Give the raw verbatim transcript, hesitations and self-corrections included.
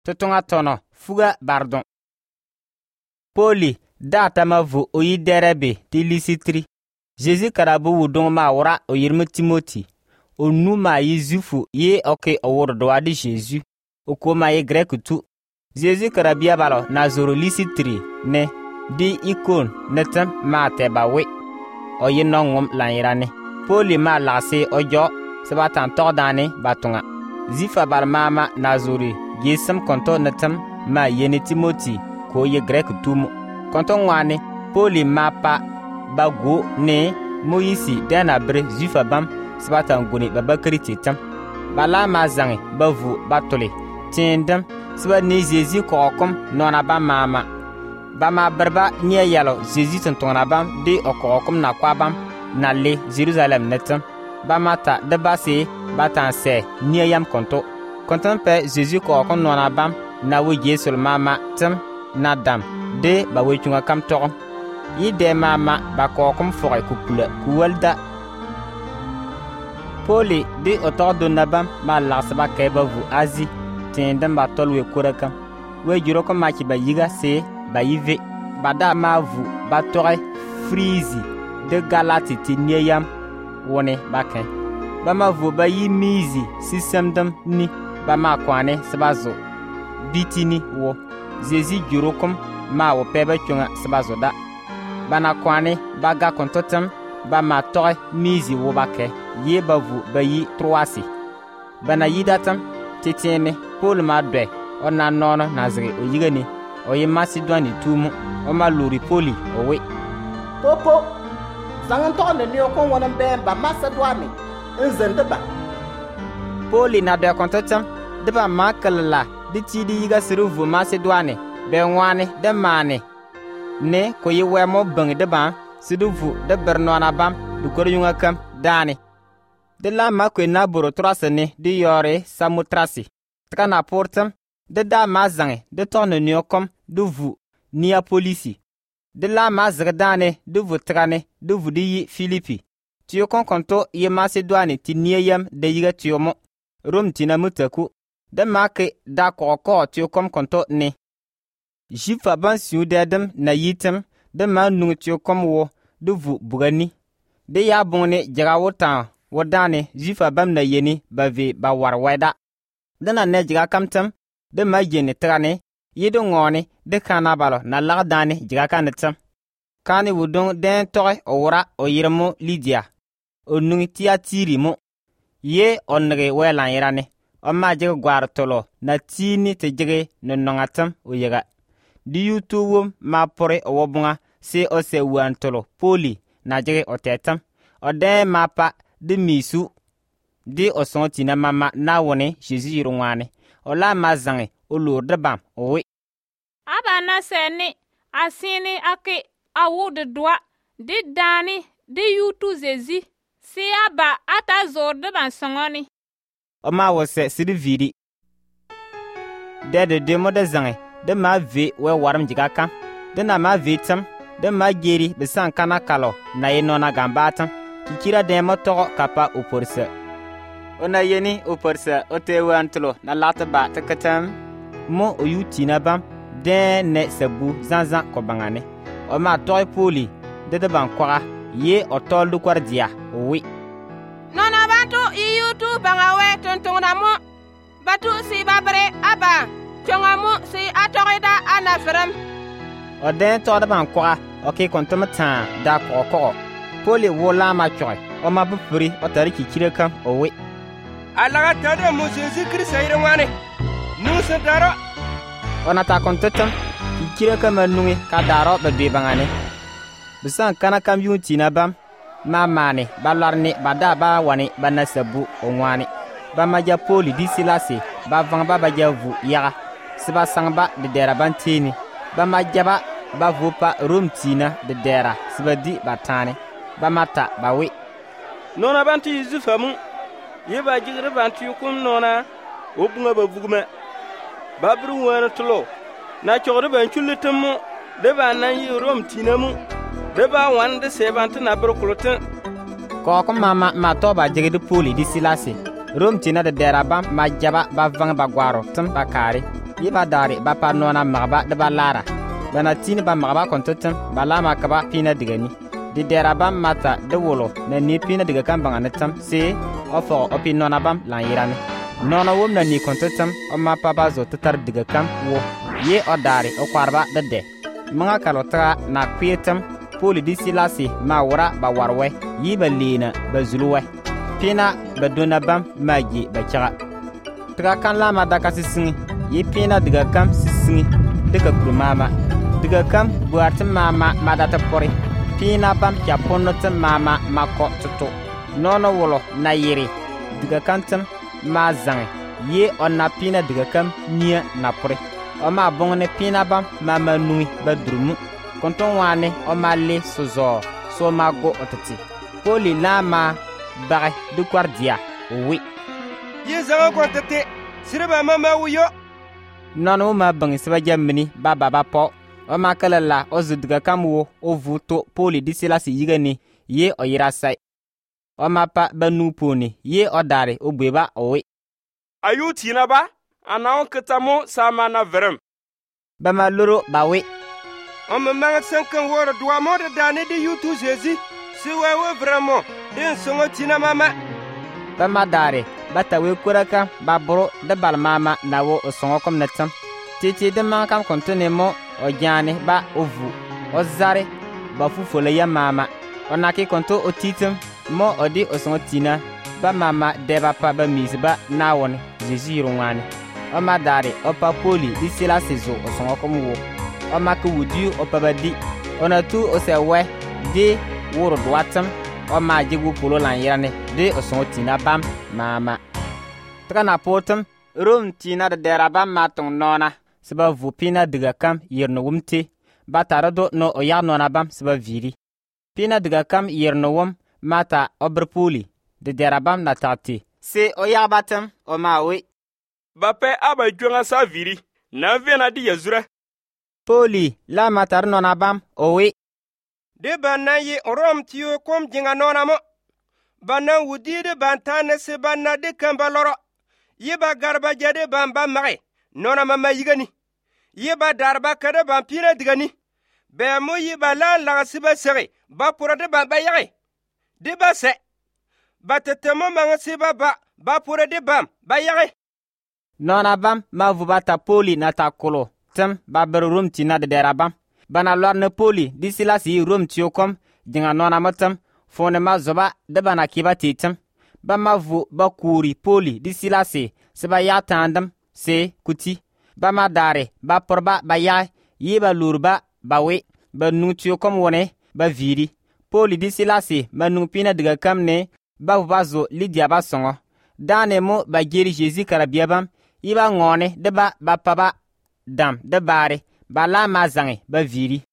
totonga tono fuga bardon. Poli data ma vo oyi derebe ti Lisitri. Jésus karabu wudong ma wura o yirmu Timoti. O nu ma yi zufu ye oke o wurdoa di Jésus. O ko ma ye grek tu. Jésus karabia balo na zoro Lisitri ne di ikon netem ma teba we. O yi nongum lanirane. Poli ma lase ojo sabatan tordane batunga. Zifa bar mama na zori yesem konto netem ma yeni Timoti ko ye grek tumu. Konto ngwane Poli ma pa bago ne Moïse dana bre Zifa bam sabatan guni babakari titam. Bala ma zangi bavu batole tindem saba ne Jésus ko kom nona ba mama. Ba ma berba nye yalo Jésus tontona bam de okokom na kwa bam na le Jerusalem netem. Ba mata de base batan se nye yam konto. Konton pe Jésus ko kom nona bam na wo Yesul mama tem na dam de ba we chunga kam tokom. Yi de mama ba ko kom foy kupula kuwalda. Poli de otordo nabam ma lasba keba vu azi tindem ba tolwe kurakam. We juro ko maki ba yiga se ba yive bada ma vu ba tore frizi de galati ti neyam woni baken. Ba ma vu ba yi mizi sisemdem ni ba ma kwane sabazo bitini wo Jésus juro kom ma wo pebe chunga sabazo da. Bana kwane baga kontotem ba ma tore mizi wo bake ye bavu bayi troasi. Bana yidatam titiene Paul ma dwe ona nono nazri o yigani o ye Macedoni tumu o ma luri Poli o we. Popo zangan to ne ne ko wona be ba Macedoni nzende ba. Poli na de kontotem de ba makalla di tidi yiga siruvu Macedoni be ngwane de mane ne ko ye wemo bang de ba siduvu de bernona bam du kor yunga kam dani. De la ma kwe na boro trasene de yore samutrasi. Tka na portem de da ma zange de tonne nyokom du vu ni a polisi. De la ma zredane de vu trane de vu di yi Filipi. Tiyo kon konto ye Macedoni ti niyem de yiga tiyomo. Rom tina mutaku. De ma ke da koko tiyo kom konto ne. Jifa ban siu dedem na yitem de ma nung tiyo kom wo de vu bugani. De ya bonne jaga wotan wodane Jifa bam na yeni bave ba war weda. Dana ne jiga kamtem de ma yeni trane yedo ngone de kana balo na lagdane jiga kanetem. Kani wudong den toy ora o yirmo Lydia. O nungi tia tiri mo. Ye onre welan yirane. O ma jiga gwar tolo na tini te jige no nongatem o yega. Di yutuwum ma pore o wobunga se o se wan tolo Poli na jige o tetem. O den ma pa de misu de o son tina mama na wone Jésus yirungwane o la mazange o lourde bam o we aba na seni asini ake awu de doa de dani de yutu Jésus si aba ata zorde ban songoni o ma wo se sidi vidi de de de mo de zange de ma ve we waram jiga kan de na ma ve tam de ma geri be san kana kalo na ye nona gambatan kikira de mo to kapa uporsa ona yeni uporsa otewa antlo na lata ba takatam mo oyuti na bam de ne sabu zanzan ko bangane o ma toy Poli de de ban kwara ye otol du kwardia wi nona bantu iyutu bangawe tontona mo batu si babre aba chonga mo si atorida anafram o de to da ban kwara o ke kontomata da ko ko Poli wola ma choy o ma bufuri o tariki kire kam o we alaga tade mo Jésus Christ ayre wane nu se daro ona ta kontetam kire kam nungi ka daro be be bangane bisan kana kam yuti na bam ma mane balarne bada ba wani bana sabu o ngwani ba maja Poli di silase ba vang ba ba javu ya siba sangba de dera bantini ba majaba ba vupa rumtina de dera siba di batane ba mata ba we nona banti Yusufa mu ye ba jigre banti kum nona obunga ba vuguma ba bru wana tulo na chogre ban chulitum de ba nan yi rom tinamu de ba wan de se banti na bru kulutin ko ko mama ma to ba jigre Poli di silase rom tina de dera bam ma jaba ba vang ba gwaro tum ba kare yi ba daare ba pa nona magba de ba lara bana tini ba magba kontotem ba lama kaba pina digani di dera bam mata de wolo na ni pina diga kan banga netam se ofo opi nona bam lan yirani nona wom na ni kontotem o ma pa ba zo tatar diga kan wo ye o daare o kwarba de de manga kalota na kwetem poli di silasi ma wora ba warwe yi ba lena ba zuluwe pina ba dona bam magi ba kira tiga kan lama daka sisingi yi pina diga kam sisingi diga kurumama diga kam buartin mama madata pori pina bam kya ponnotin mama mako tutu nono wolo na yiri diga kantin ma zangi ye onna pina diga kam nia na pori o ma bongne pina bam mama nui ba drumu konton wane o ma le sozo so ma go otati poli lama bare du kwardia oui ye zanga kontete sirba mama wuyo nono ma bangi seba jamini ba baba po o ma kala la o zudga kamwo o vuto poli disila si yigani ye o yira sai o ma pa banu poni ye o dare o beba owi ayu tina ba ana on ketamo sama na verem ba ma loro ba we on me mang sankan woro doa mo de dane de yutu jezi si wewe vraiment den songo tina mama ba ma dare bata we kuraka ba boro de bal mama na wo o songo kom netam titi de man kam kontene mo o jani ba ovu o zare ba fufole ya mama onaki konto o titem mo odi o songo tina ba mama de ba pa ba misba na woni jesu rwani o ma dare o pa poli di sila sezo o songo kom wo o ma ku wudu o pa ba di ona tu o se we di woro dwatam o ma jigu polo lan yane de o songo tina bam mama trana potom rum tina de dera bam matong nona seba vupina diga kam yerno wumte batarado no o ya nona bam seba viri pina diga kam yerno wum mata obrpuli de dera bam na tati se o ya batam o mawe bape aba jonga sa viri na vena di yazura poli la matar nona bam o we de banna ye rom tiyo kom jinga nona mo banna wudi de bantane se banna de kambaloro yeba garba jade bamba mare nona mama yigani yeba darba kada bampira digani be mo yeba la la siba sere ba pura de bamba yare de ba se ba tetemo manga siba ba ba pura de bam ba yare nona bam ma vubata poli na takolo tem ba ber rum tina de derabam bana lor na poli disila si rum tiokom dinga nona matam fone ma zoba de bana kiba titem ba ma vu ba kuri poli disila si seba ya tandam se kuti ba ma dare ba porba ba ya yiba lurba ba we ba nutio kom wone ba viri poli disila si manu pina diga kamne ba vazo lidia ba songo dane mo ba geri jezi karabia bam yiba ngone de ba ba pa ba dam de bare ba la ma zange ba viri